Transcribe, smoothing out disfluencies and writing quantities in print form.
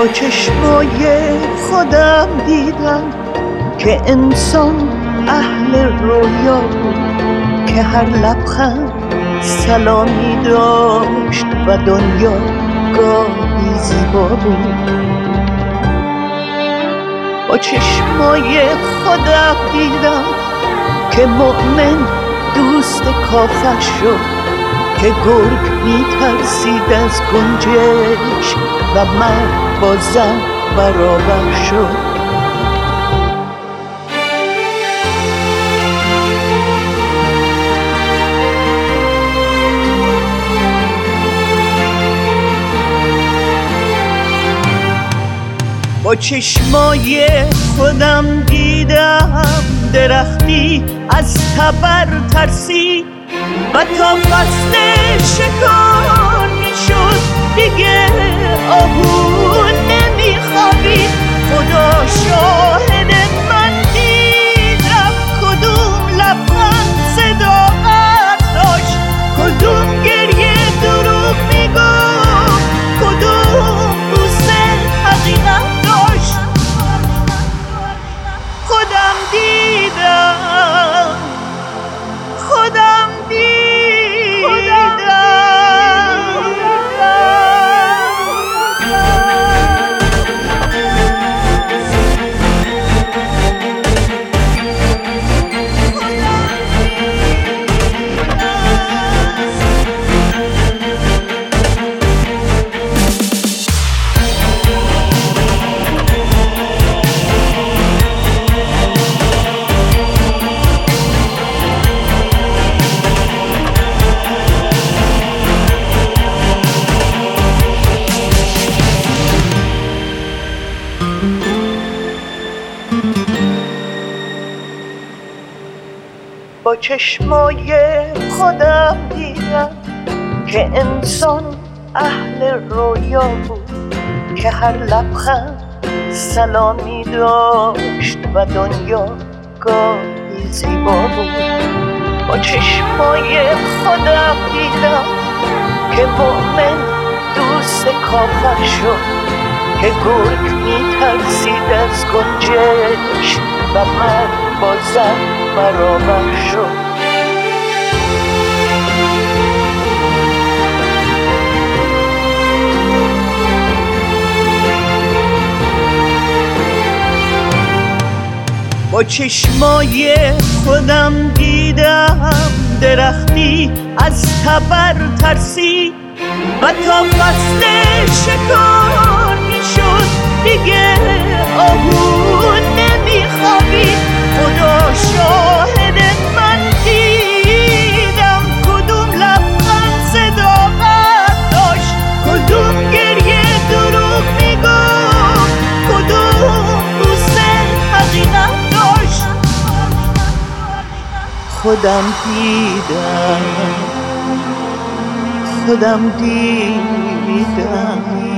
با چشمای خودم دیدم که انسان اهل رویا بود، که هر لبخند سلامی داشت و دنیا گاهی زیبا بود. با چشمای خودم دیدم که مؤمن دوست کافر شد، که گرگ میترسید از گنجشک و مرد با زن برابر شد. با چشمای خودم دیدم درختی از تبر ترسید و تا فصل شکار میشد دیگه آهو نمیخوابید. خدا شاهد من دیدم کدوم لبخند صداقت داشت، کدوم گریه دروغ میگفت، کدوم بوسه حقیقت داشت. خودم دیدم، خودم دیدم. با چشمای خودم دیدم که انسان اهل رویا بود، که هر لبخند سلامی داشت و دنیا گاهی زیبا بود. با چشمای خودم دیدم که مؤمن دوست کافر شد، که گرگ میترسید از گنجشک و مرد با زن برابر شد. با چشمای خودم دیدم درختی از تبر ترسید و تا فصل شکار میشد دیگه آهو نمیخوابید. خدا شاهد من دیدم کدوم لبخند صداقت داشت، کدوم گریه دروغ میگفت، کدوم بوسه حقیقت داشت. خودم دیدم، خودم دیدم.